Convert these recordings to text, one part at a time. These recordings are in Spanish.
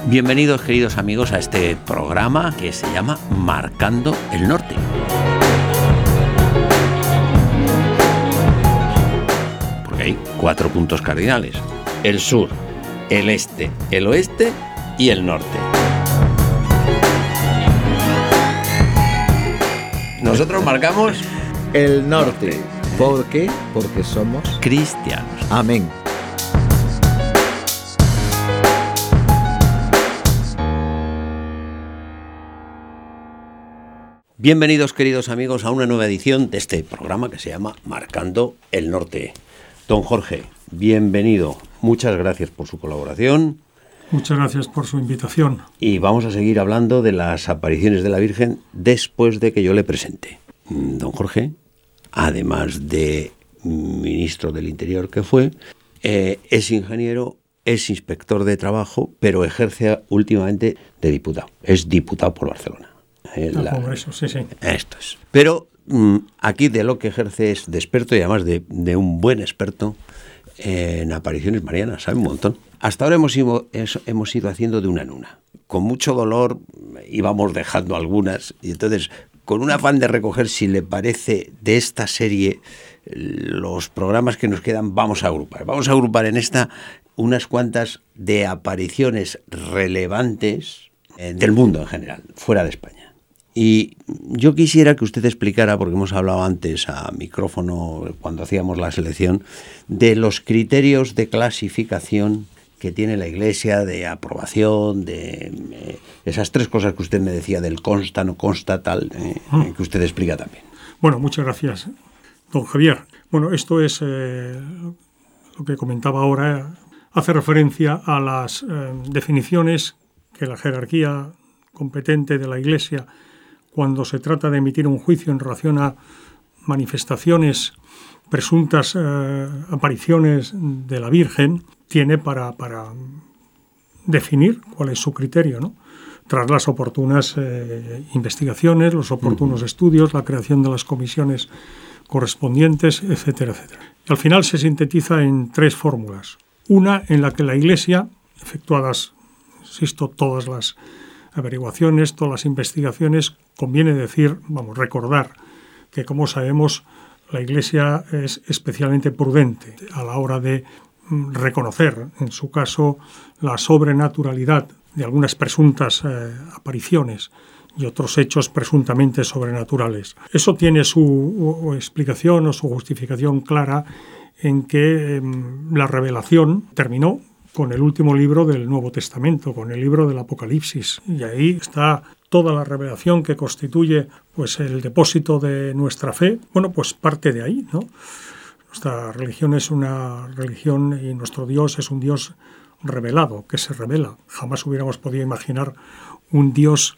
Bienvenidos, queridos amigos, a este programa que se llama Marcando el Norte. Porque hay 4 puntos cardinales: el sur, el este, el oeste y el norte. Nosotros marcamos el norte. ¿Por qué? Porque somos cristianos. Amén. Bienvenidos, queridos amigos, a una nueva edición de este programa que se llama Marcando el Norte. Don Jorge, bienvenido. Muchas gracias por su colaboración. Muchas gracias por su invitación. Y vamos a seguir hablando de las apariciones de la Virgen después de que yo le presente. Don Jorge, además de ministro del Interior que fue, es ingeniero, es inspector de trabajo, pero ejerce últimamente de diputado. Es diputado por Barcelona. Congreso, sí. Esto es. Pero aquí de lo que ejerce es de experto, y además de un buen experto en apariciones marianas, sabe un montón. Hasta ahora hemos ido haciendo de una en una. Con mucho dolor íbamos dejando algunas, y entonces, con un afán de recoger, si le parece, de esta serie, los programas que nos quedan, vamos a agrupar. Vamos a agrupar en esta unas cuantas de apariciones relevantes del mundo en general, fuera de España. Y yo quisiera que usted explicara, porque hemos hablado antes a micrófono cuando hacíamos la selección, de los criterios de clasificación que tiene la Iglesia, de aprobación, de esas 3 cosas que usted me decía, del consta, no consta, tal, que usted explica también. Bueno, muchas gracias, don Javier. Bueno, esto es lo que comentaba ahora, hace referencia a las definiciones que la jerarquía competente de la Iglesia, cuando se trata de emitir un juicio en relación a manifestaciones, presuntas apariciones de la Virgen, tiene para definir cuál es su criterio, ¿no? Tras las oportunas investigaciones, los oportunos estudios, la creación de las comisiones correspondientes, etcétera, etcétera. Y al final se sintetiza en 3 fórmulas. Una en la que la Iglesia, efectuadas, insisto, todas las averiguaciones, todas las investigaciones, conviene recordar que, como sabemos, la Iglesia es especialmente prudente a la hora de reconocer, en su caso, la sobrenaturalidad de algunas presuntas apariciones y otros hechos presuntamente sobrenaturales. Eso tiene su explicación o su justificación clara en que la revelación terminó con el último libro del Nuevo Testamento, con el libro del Apocalipsis. Y ahí está toda la revelación que constituye pues el depósito de nuestra fe. Bueno, pues parte de ahí, ¿no? Nuestra religión es una religión y nuestro Dios es un Dios revelado, que se revela. Jamás hubiéramos podido imaginar un Dios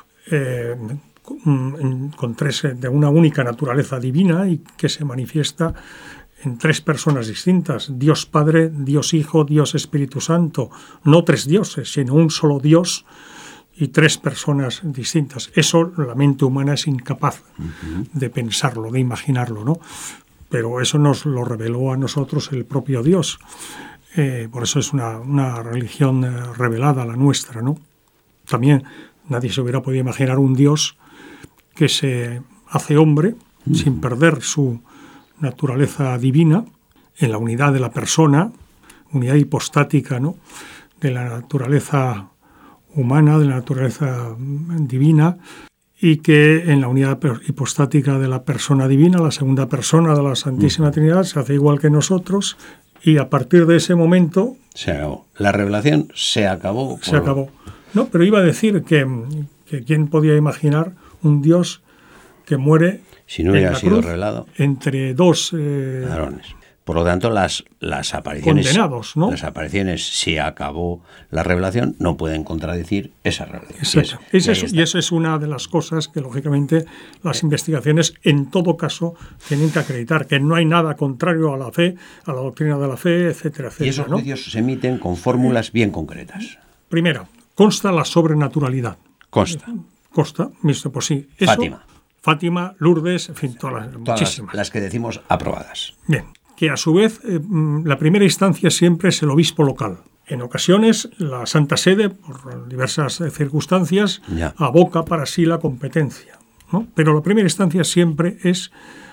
de una única naturaleza divina y que se manifiesta en 3 personas distintas: Dios Padre, Dios Hijo, Dios Espíritu Santo. No 3 dioses, sino un solo Dios y 3 personas distintas. Eso la mente humana es incapaz de pensarlo, de imaginarlo, ¿no? Pero eso nos lo reveló a nosotros el propio Dios. Por eso es una religión revelada, la nuestra, ¿no? También nadie se hubiera podido imaginar un Dios que se hace hombre sin perder su naturaleza divina, en la unidad de la persona, unidad hipostática, ¿no?, de la naturaleza humana, de la naturaleza divina, y que en la unidad hipostática de la persona divina, la segunda persona de la Santísima Trinidad, se hace igual que nosotros, y a partir de ese momento se acabó. La revelación se acabó. Se acabó. No, pero iba a decir que quién podía imaginar un Dios que muere si no hubiera sido revelado entre 2 varones. Por lo tanto, las apariciones condenados, ¿no? Las apariciones, si acabó la revelación, no pueden contradecir esa revelación. Exacto. Y eso es una de las cosas que, lógicamente, las investigaciones, en todo caso, tienen que acreditar, que no hay nada contrario a la fe, a la doctrina de la fe, etcétera, etcétera. Y esos juicios se emiten con fórmulas bien concretas. Primero, consta la sobrenaturalidad. Consta, pues sí. Eso, Fátima, Lourdes, en fin, todas muchísimas. Las que decimos aprobadas. Bien. Que a su vez la primera instancia siempre es el obispo local. En ocasiones, la Santa Sede, por diversas circunstancias, Ya. aboca para sí la competencia, ¿no? Pero la primera instancia siempre es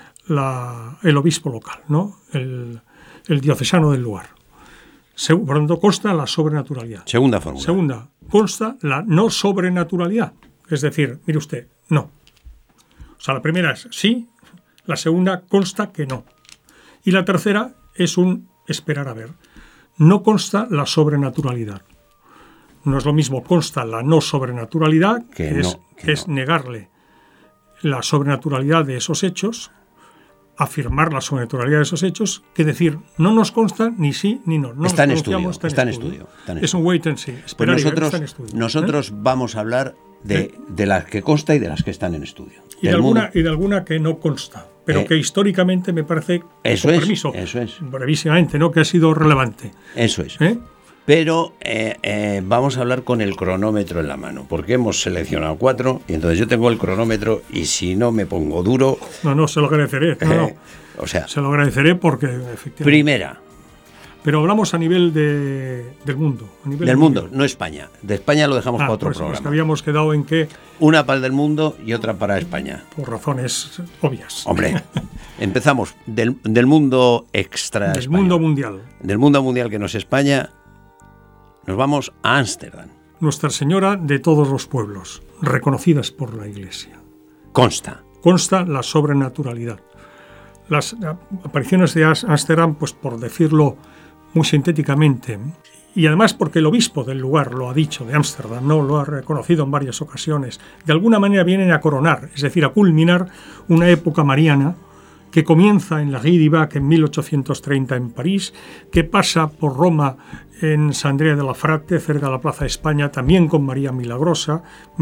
el obispo local, ¿no? El diocesano del lugar. Por lo tanto, consta la sobrenaturalidad. Segunda fórmula. Segunda, consta la no sobrenaturalidad. Es decir, mire usted, no. O sea, la primera es sí, la segunda consta que no. Y la tercera es un esperar a ver. No consta la sobrenaturalidad. No es lo mismo consta la no sobrenaturalidad, que es negarle la sobrenaturalidad de esos hechos, afirmar la sobrenaturalidad de esos hechos, que decir no nos consta ni sí ni no. Está en estudio. Está en estudio. Es un wait and see. Pues Esperar y ver, está en estudio. nosotros vamos a hablar de las que consta y de las que están en estudio. Y de alguna que no consta, pero que históricamente me parece, eso es. brevísimamente, ¿no? Que ha sido relevante. Eso es. Pero vamos a hablar con el cronómetro en la mano, porque hemos seleccionado 4 y entonces yo tengo el cronómetro y si no me pongo duro... No, se lo agradeceré. O sea, se lo agradeceré porque efectivamente... Primera. Pero hablamos a nivel del mundo. Del mundo, no España. De España lo dejamos para otro programa. Que habíamos quedado en que... Una para el del mundo y otra para España. Por razones obvias. Hombre, empezamos del mundo extra del mundo mundial. Del mundo mundial que no es España, nos vamos a Ámsterdam. Nuestra Señora de todos los pueblos, reconocidas por la Iglesia. Consta la sobrenaturalidad. Las apariciones de Ámsterdam, pues por decirlo muy sintéticamente, y además porque el obispo del lugar lo ha dicho, de Ámsterdam, no lo ha reconocido en varias ocasiones, de alguna manera vienen a coronar, es decir, a culminar una época mariana que comienza en la Rue du Bac en 1830 en París, que pasa por Roma en San Andrea de la Frate, cerca de la Plaza de España, también con María Milagrosa,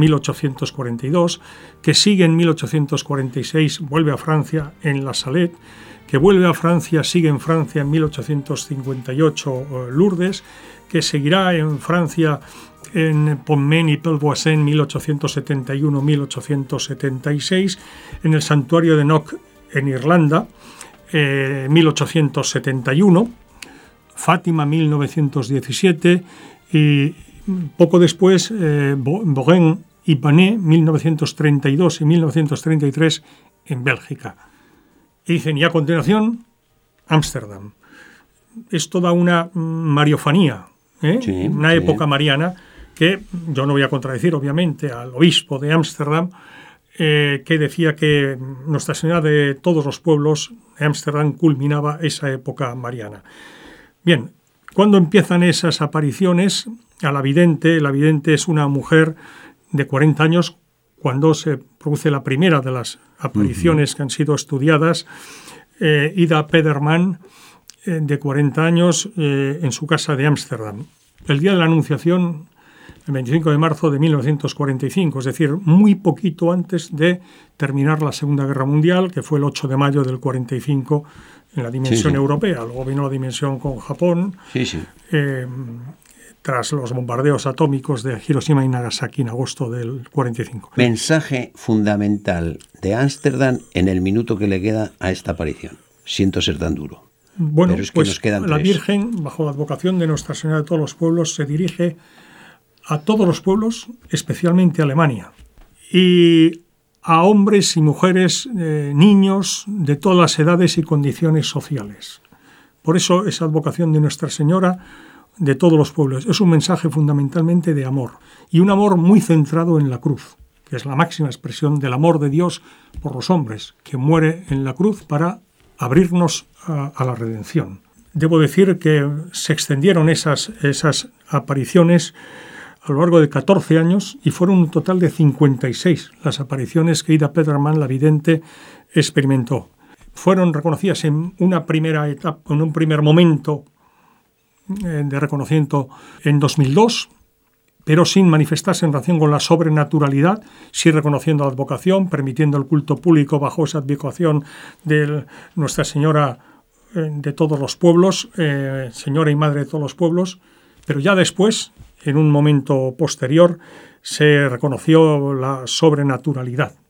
1842, que sigue en 1846, vuelve a Francia en La Salette, que vuelve a Francia, sigue en Francia en 1858 Lourdes, que seguirá en Francia en Pontmain y Pelvoisin 1871-1876, en el santuario de Knock en Irlanda, 1871, Fátima 1917 y poco después Bourgogne y Panet 1932 y 1933 en Bélgica. Y dicen, y a continuación, Ámsterdam. Es toda una mariofanía, una época mariana que yo no voy a contradecir, obviamente, al obispo de Ámsterdam, que decía que Nuestra Señora de todos los pueblos de Ámsterdam culminaba esa época mariana. Bien, ¿cuándo empiezan esas apariciones? A la vidente es una mujer de 40 años, cuando se produce la primera de las apariciones que han sido estudiadas, Ida Pederman, de 40 años, en su casa de Ámsterdam. El día de la Anunciación, el 25 de marzo de 1945, es decir, muy poquito antes de terminar la Segunda Guerra Mundial, que fue el 8 de mayo del 45 en la dimensión europea. Luego vino la dimensión con Japón, tras los bombardeos atómicos de Hiroshima y Nagasaki en agosto del 45. Mensaje fundamental de Ámsterdam en el minuto que le queda a esta aparición. Siento ser tan duro. Bueno, pero es que pues nos quedan la 3. Virgen, bajo la advocación de Nuestra Señora de todos los pueblos, se dirige a todos los pueblos, especialmente a Alemania, y a hombres y mujeres, niños de todas las edades y condiciones sociales. Por eso esa advocación de Nuestra Señora de todos los pueblos es un mensaje fundamentalmente de amor, y un amor muy centrado en la cruz, que es la máxima expresión del amor de Dios por los hombres, que muere en la cruz para abrirnos a la redención. Debo decir que se extendieron esas apariciones a lo largo de 14 años y fueron un total de 56 las apariciones que Ida Pederman, la vidente, experimentó. Fueron reconocidas en una primera etapa, en un primer momento de reconocimiento en 2002, pero sin manifestarse en relación con la sobrenaturalidad, sí reconociendo la advocación, permitiendo el culto público bajo esa advocación de Nuestra Señora de todos los pueblos, Señora y Madre de todos los pueblos, pero ya después, en un momento posterior, se reconoció la sobrenaturalidad.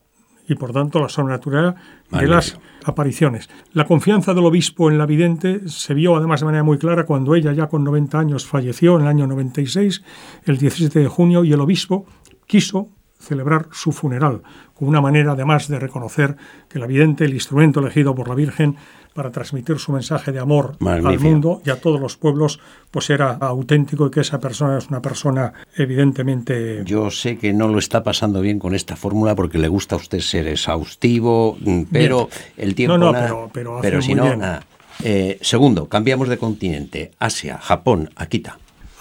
y por tanto la sobrenaturalidad de Magnífico. las apariciones. La confianza del obispo en la vidente se vio además de manera muy clara cuando ella ya con 90 años falleció en el año 96, el 17 de junio, y el obispo quiso celebrar su funeral, como una manera además de reconocer que la vidente, el instrumento elegido por la Virgen para transmitir su mensaje de amor Magnífico. al mundo y a todos los pueblos, pues era auténtico y que esa persona es una persona evidentemente... Yo sé que no lo está pasando bien con esta fórmula porque le gusta a usted ser exhaustivo, pero el tiempo... No, nada, pero hace si muy no, bien. nada. Segundo, cambiamos de continente. Asia, Japón, Akita.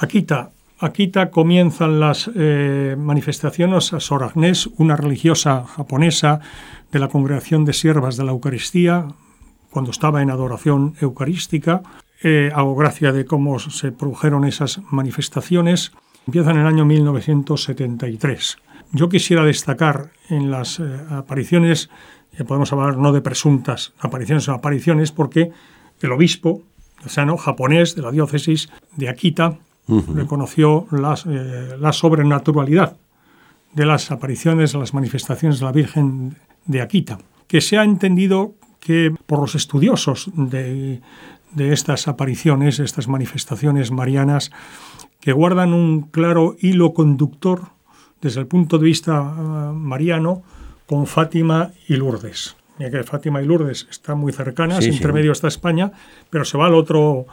Akita comienzan las manifestaciones a Sor Agnés, una religiosa japonesa de la Congregación de Siervas de la Eucaristía, cuando estaba en adoración eucarística. Hago gracia de cómo se produjeron esas manifestaciones. Empiezan en el año 1973. Yo quisiera destacar en las apariciones, podemos hablar no de presuntas apariciones, sino apariciones, porque el obispo, japonés de la diócesis de Akita, reconoció la sobrenaturalidad de las apariciones, las manifestaciones de la Virgen de Akita, que se ha entendido que por los estudiosos de estas apariciones, estas manifestaciones marianas, que guardan un claro hilo conductor desde el punto de vista mariano con Fátima y Lourdes. Mira que Fátima y Lourdes están muy cercanas, entre medio está España, pero se va al otro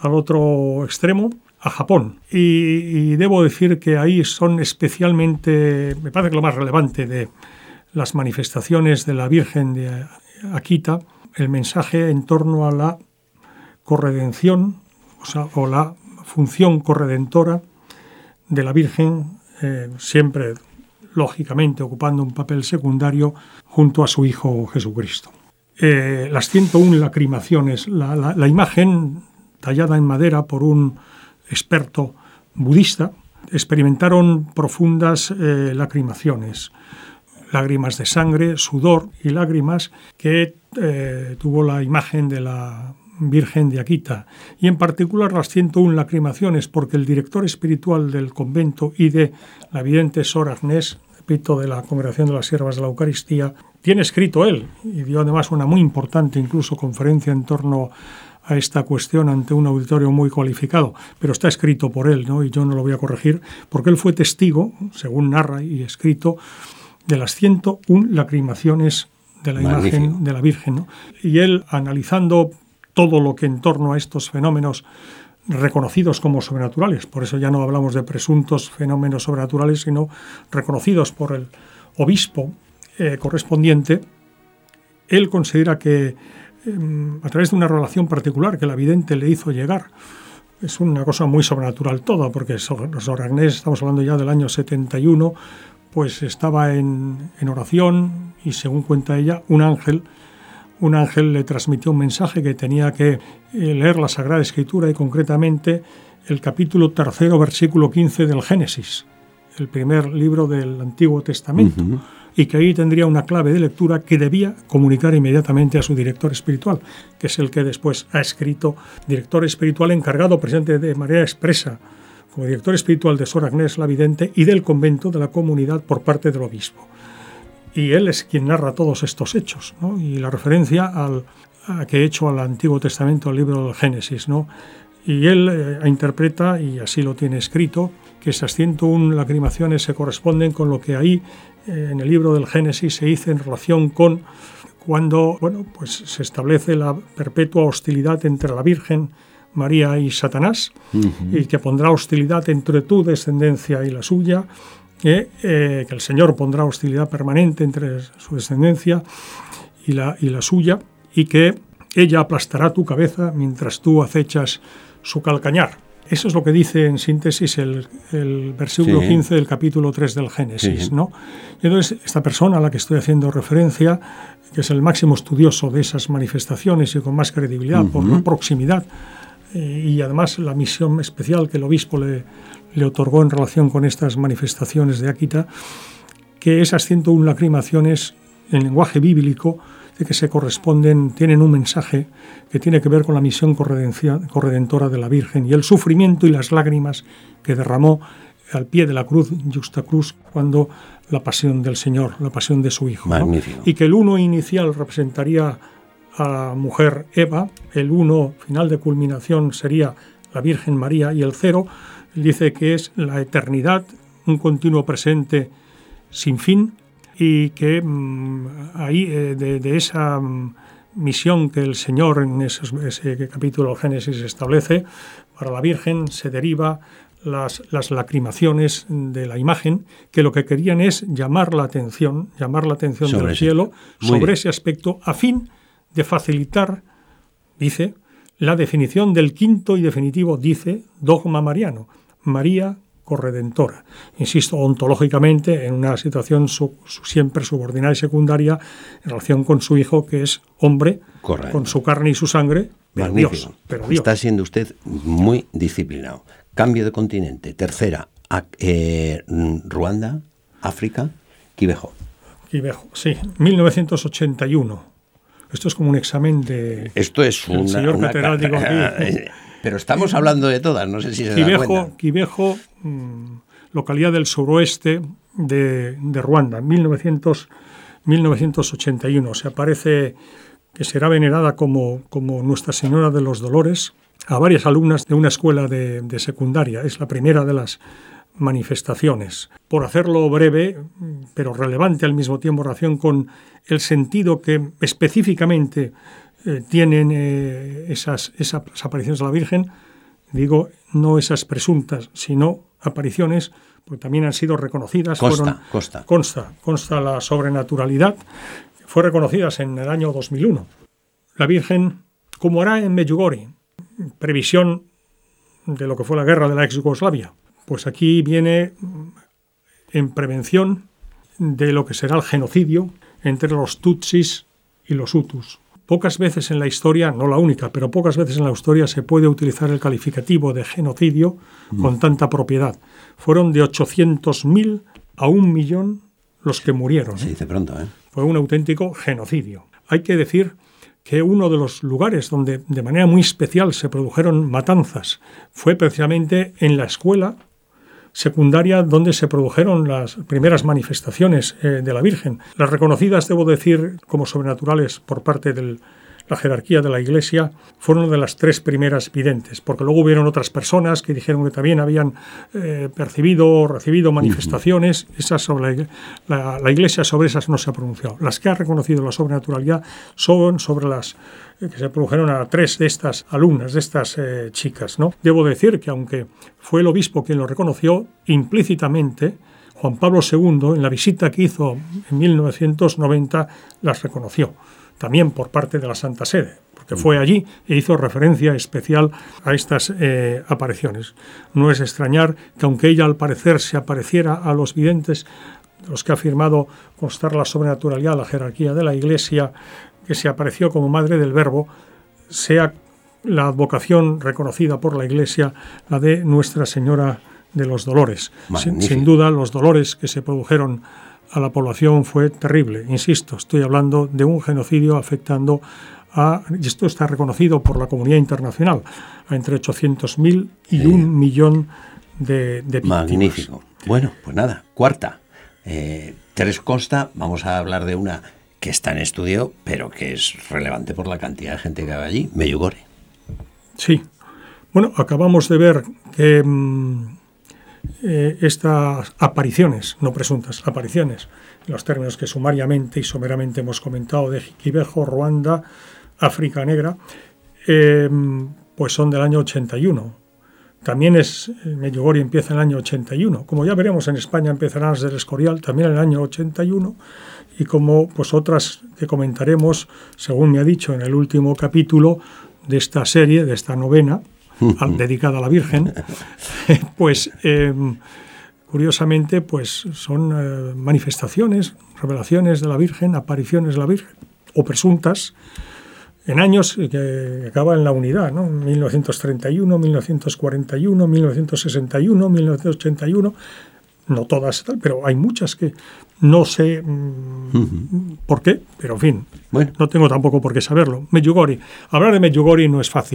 extremo, a Japón. Y debo decir que ahí son especialmente, me parece que lo más relevante de las manifestaciones de la Virgen de Akita, el mensaje en torno a la corredención, o la función corredentora de la Virgen, siempre, lógicamente, ocupando un papel secundario junto a su Hijo Jesucristo. Las 101 lacrimaciones, la imagen tallada en madera por un experto budista, experimentaron profundas lacrimaciones, lágrimas de sangre, sudor y lágrimas que tuvo la imagen de la Virgen de Akita, y en particular las 101 lacrimaciones, porque el director espiritual del convento y de la vidente Sor Agnés, repito, de la Congregación de las Siervas de la Eucaristía, tiene escrito él, y dio además una muy importante incluso conferencia en torno a esta cuestión ante un auditorio muy cualificado, pero está escrito por él, ¿no? Y yo no lo voy a corregir, porque él fue testigo, según narra y escrito, de las 101 lacrimaciones de la imagen de la Virgen, ¿no? Y él, analizando todo lo que en torno a estos fenómenos reconocidos como sobrenaturales, por eso ya no hablamos de presuntos fenómenos sobrenaturales, sino reconocidos por el obispo correspondiente, él considera que a través de una relación particular que la vidente le hizo llegar, es una cosa muy sobrenatural toda, porque Sor Agnés, estamos hablando ya del año 71, pues estaba en oración y, según cuenta ella, un ángel le transmitió un mensaje que tenía que leer la Sagrada Escritura, y concretamente el capítulo 3, versículo 15 del Génesis, el primer libro del Antiguo Testamento, y que ahí tendría una clave de lectura que debía comunicar inmediatamente a su director espiritual, que es el que después ha escrito, director espiritual encargado presente de manera expresa como director espiritual de Sor Agnés la Vidente y del convento de la comunidad por parte del obispo. Y él es quien narra todos estos hechos, ¿no? Y la referencia a que he hecho al Antiguo Testamento, al libro del Génesis, ¿no? Y él interpreta, y así lo tiene escrito, que esas 101 lacrimaciones se corresponden con lo que ahí en el libro del Génesis se dice en relación con cuando pues se establece la perpetua hostilidad entre la Virgen María y Satanás, y que pondrá hostilidad entre tu descendencia y la suya, que el Señor pondrá hostilidad permanente entre su descendencia y la suya, y que ella aplastará tu cabeza mientras tú acechas su calcañar. Eso es lo que dice en síntesis el versículo 15 del capítulo 3 del Génesis, ¿no? Y entonces esta persona a la que estoy haciendo referencia, que es el máximo estudioso de esas manifestaciones y con más credibilidad por la proximidad y además la misión especial que el obispo le otorgó en relación con estas manifestaciones de Akita, que esas 101 lacrimaciones en lenguaje bíblico de que se corresponden, tienen un mensaje que tiene que ver con la misión corredentora de la Virgen y el sufrimiento y las lágrimas que derramó al pie de la cruz, Justa Cruz, cuando la pasión del Señor, la pasión de su Hijo. Magnífico. ¿no? Y que el uno inicial representaría a la mujer Eva, el uno final de culminación sería la Virgen María, y el 0 dice que es la eternidad, un continuo presente sin fin, y que ahí de esa misión que el Señor en ese capítulo del Génesis establece, para la Virgen se deriva las lacrimaciones de la imagen, que lo que querían es llamar la atención del cielo sobre ese aspecto, a fin de facilitar, dice, la definición del quinto y definitivo, dice, dogma mariano, María corredentora. Insisto, ontológicamente, en una situación siempre subordinada y secundaria en relación con su Hijo, que es hombre, correcto, con su carne y su sangre, pero Dios. Está siendo usted muy disciplinado. Cambio de continente. Tercera, Ruanda, África, Quivejo. Quivejo, sí, 1981. Esto es como un examen de... Esto es señor catedrático aquí. Pero estamos hablando de todas, no sé si se da cuenta. Quivejo, localidad del suroeste de Ruanda, 1981. Se aparece que será venerada como Nuestra Señora de los Dolores a varias alumnas de una escuela de secundaria. Es la primera de las manifestaciones. Por hacerlo breve, pero relevante al mismo tiempo en relación con el sentido que específicamente tienen esas apariciones de la Virgen, digo, no esas presuntas, sino apariciones, porque también han sido reconocidas. Consta la sobrenaturalidad, fue reconocidas en el año 2001. La Virgen, como hará en Medjugorje, previsión de lo que fue la guerra de la ex Yugoslavia, pues aquí viene en prevención de lo que será el genocidio entre los Tutsis y los Hutus. Pocas veces en la historia, no la única, pero pocas veces en la historia se puede utilizar el calificativo de genocidio con tanta propiedad. Fueron de 800.000 a 1.000.000 los que murieron. Se dice pronto, ¿eh? Fue un auténtico genocidio. Hay que decir que uno de los lugares donde de manera muy especial se produjeron matanzas fue precisamente en la escuela secundaria donde se produjeron las primeras manifestaciones de la Virgen. Las reconocidas, debo decir, como sobrenaturales por parte de la jerarquía de la Iglesia, fueron de las 3 primeras videntes, porque luego hubieron otras personas que dijeron que también habían percibido o recibido manifestaciones. Esas sobre la Iglesia sobre esas no se ha pronunciado. Las que ha reconocido la sobrenaturalidad son sobre las que se produjeron a 3 de estas alumnas, de estas chicas, ¿no? Debo decir que aunque fue el obispo quien lo reconoció, implícitamente Juan Pablo II, en la visita que hizo en 1990, las reconoció, también por parte de la Santa Sede, porque fue allí e hizo referencia especial a estas apariciones. No es extrañar que aunque ella al parecer se apareciera a los videntes, de los que ha afirmado constar la sobrenaturalidad, la jerarquía de la Iglesia, que se apareció como Madre del Verbo, sea la advocación reconocida por la Iglesia la de Nuestra Señora de los Dolores. Sin duda, los dolores que se produjeron a la población fue terrible. Insisto, estoy hablando de un genocidio afectando y esto está reconocido por la comunidad internacional, a entre 800.000 y 1.000.000 de víctimas. Magnífico. Bueno, pues nada, cuarta. 3 consta, vamos a hablar de una que está en estudio, pero que es relevante por la cantidad de gente que va allí, Medjugorje. Sí. Bueno, acabamos de ver que estas apariciones, no presuntas, apariciones, en los términos que sumariamente y someramente hemos comentado de Quivejo, Ruanda, África Negra, pues son del año 81. También Medjugorje empieza en el año 81. Como ya veremos, en España empezarán las del Escorial también en el año 81, y como pues otras que comentaremos, según me ha dicho en el último capítulo de esta serie, de esta novena, dedicada a la Virgen, pues curiosamente pues son manifestaciones, revelaciones de la Virgen, apariciones de la Virgen, o presuntas, en años que acaban en la unidad, ¿no? 1931, 1941, 1961, 1981, no todas, pero hay muchas que no sé por qué, pero en fin, bueno, no tengo tampoco por qué saberlo. Medjugorje, hablar de Medjugorje no es fácil,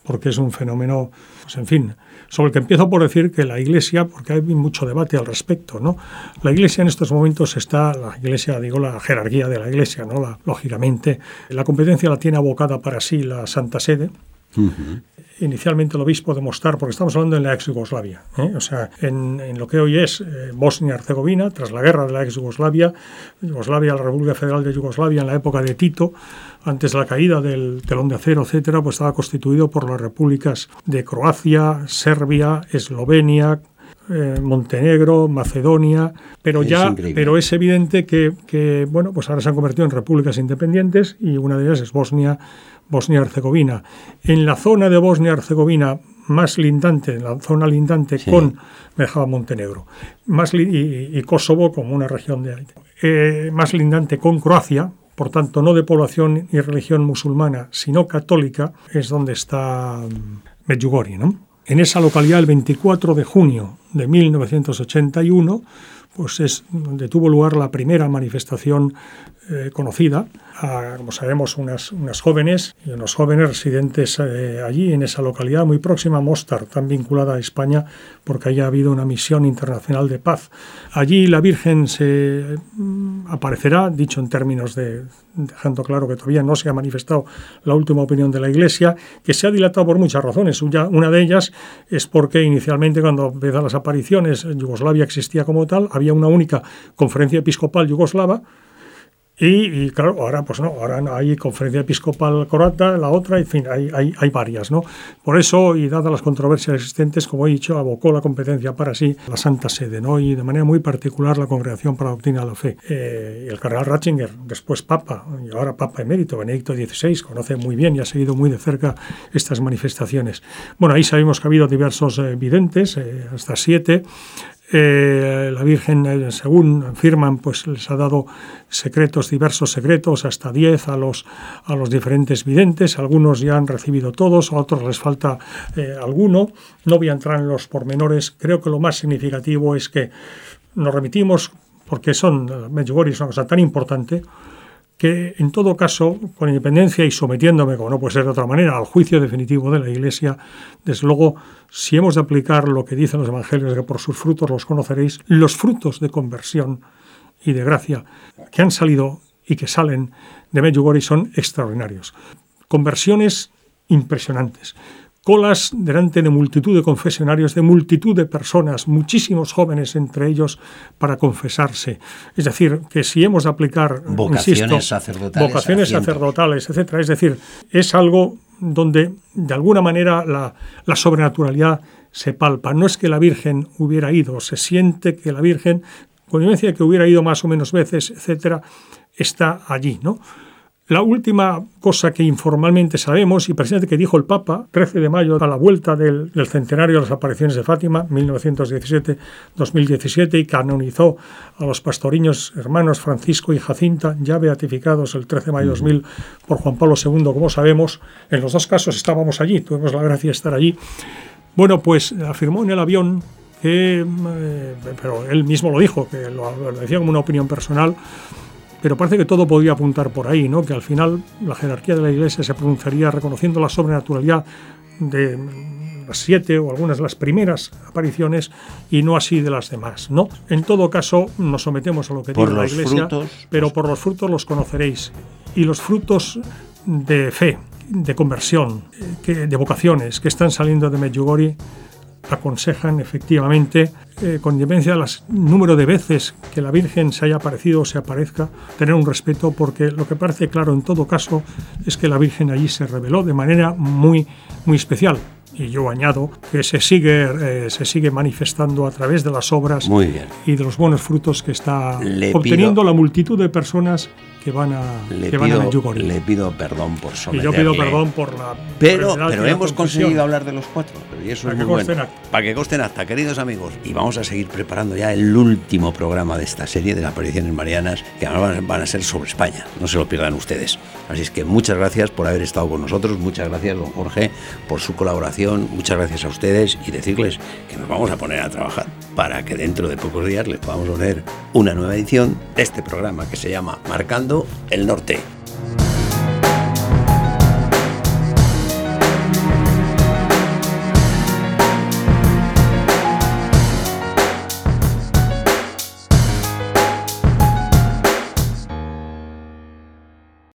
porque es un fenómeno, pues en fin, sobre el que empiezo por decir que la Iglesia, porque hay mucho debate al respecto, ¿no? La Iglesia en estos momentos la jerarquía de la Iglesia, ¿no? Lógicamente, la competencia la tiene abocada para sí la Santa Sede. Uh-huh. Inicialmente el obispo de Mostar, porque estamos hablando en la ex Yugoslavia, o sea, en lo que hoy es Bosnia-Herzegovina, tras la guerra de la ex Yugoslavia, la República Federal de Yugoslavia en la época de Tito, antes de la caída del telón de acero, etcétera, pues estaba constituido por las repúblicas de Croacia, Serbia, Eslovenia, Montenegro, Macedonia, pero es evidente que bueno, pues ahora se han convertido en repúblicas independientes y una de ellas es Bosnia-Herzegovina. En la zona de Bosnia-Herzegovina más lindante, en la zona lindante sí. Con Montenegro, y Kosovo como una región más lindante con Croacia, por tanto no de población y religión musulmana, sino católica, es donde está Medjugorje, ¿no? En esa localidad, el 24 de junio de 1981, pues es donde tuvo lugar la primera manifestación conocida. Como sabemos, unas jóvenes y unos jóvenes residentes allí, en esa localidad muy próxima a Mostar, tan vinculada a España, porque allí ha habido una misión internacional de paz. Allí la Virgen se aparecerá, dicho en términos dejando claro que todavía no se ha manifestado la última opinión de la Iglesia, que se ha dilatado por muchas razones. Una de ellas es porque inicialmente, cuando empezaron las apariciones, Yugoslavia existía como tal, había una única conferencia episcopal yugoslava, y claro, ahora pues no, ahora hay conferencia episcopal croata, la otra, en fin, hay varias, ¿no? Por eso, y dadas las controversias existentes, como he dicho, abocó la competencia para sí la Santa Sede, ¿no? Y de manera muy particular la Congregación para la Doctrina de la Fe. El cardenal Ratzinger, después Papa, y ahora Papa emérito, Benedicto XVI, conoce muy bien y ha seguido muy de cerca estas manifestaciones. Bueno, ahí sabemos que ha habido diversos videntes, hasta 7. La Virgen, según afirman, pues les ha dado diversos secretos, hasta 10 a los diferentes videntes. Algunos ya han recibido todos, a otros les falta alguno. No voy a entrar en los pormenores. Creo que lo más significativo es que nos remitimos, porque Medjugorje es una cosa tan importante, que en todo caso, con independencia y sometiéndome, como no puede ser de otra manera, al juicio definitivo de la Iglesia, desde luego, si hemos de aplicar lo que dicen los evangelios, que por sus frutos los conoceréis, los frutos de conversión y de gracia que han salido y que salen de Medjugorje son extraordinarios. Conversiones impresionantes. Colas delante de multitud de confesionarios, de multitud de personas, muchísimos jóvenes entre ellos, para confesarse. Es decir, que si hemos de aplicar, vocaciones sacerdotales, etcétera, es decir, es algo donde de alguna manera la sobrenaturalidad se palpa. No es que la Virgen hubiera ido, se siente que la Virgen, con independencia de que hubiera ido más o menos veces, etcétera, está allí, ¿no? La última cosa que informalmente sabemos, y precisamente que dijo el Papa, 13 de mayo, a la vuelta del centenario de las apariciones de Fátima, 1917-2017, y canonizó a los pastoriños hermanos Francisco y Jacinta, ya beatificados el 13 de mayo de 2000 por Juan Pablo II, como sabemos. En los dos casos estábamos allí, tuvimos la gracia de estar allí. Bueno, pues afirmó en el avión que, pero él mismo lo dijo, que lo decía como una opinión personal, pero parece que todo podía apuntar por ahí, ¿no? Que al final la jerarquía de la Iglesia se pronunciaría reconociendo la sobrenaturalidad de las 7 o algunas de las primeras apariciones y no así de las demás, ¿no? En todo caso, nos sometemos a lo que dice la Iglesia, pero por los frutos los conoceréis. Y los frutos de fe, de conversión, de vocaciones que están saliendo de Medjugorje aconsejan efectivamente, con independencia del número de veces que la Virgen se haya aparecido o se aparezca, tener un respeto, porque lo que parece claro en todo caso es que la Virgen allí se reveló de manera muy, muy especial. Y yo añado que se sigue manifestando a través de las obras y de los buenos frutos que está obteniendo la multitud de personas que van a Medjugorje. Le pido perdón por someterle. Y yo pido perdón por la... Pero hemos conseguido hablar de los 4, y eso es muy bueno. Para que consten acta, queridos amigos. Y vamos a seguir preparando ya el último programa de esta serie de las apariciones marianas, que además van a ser sobre España. No se lo pierdan ustedes. Así es que muchas gracias por haber estado con nosotros. Muchas gracias, don Jorge, por su colaboración. Muchas gracias a ustedes, y decirles que nos vamos a poner a trabajar para que dentro de pocos días les podamos poner una nueva edición de este programa que se llama Marcando el Norte.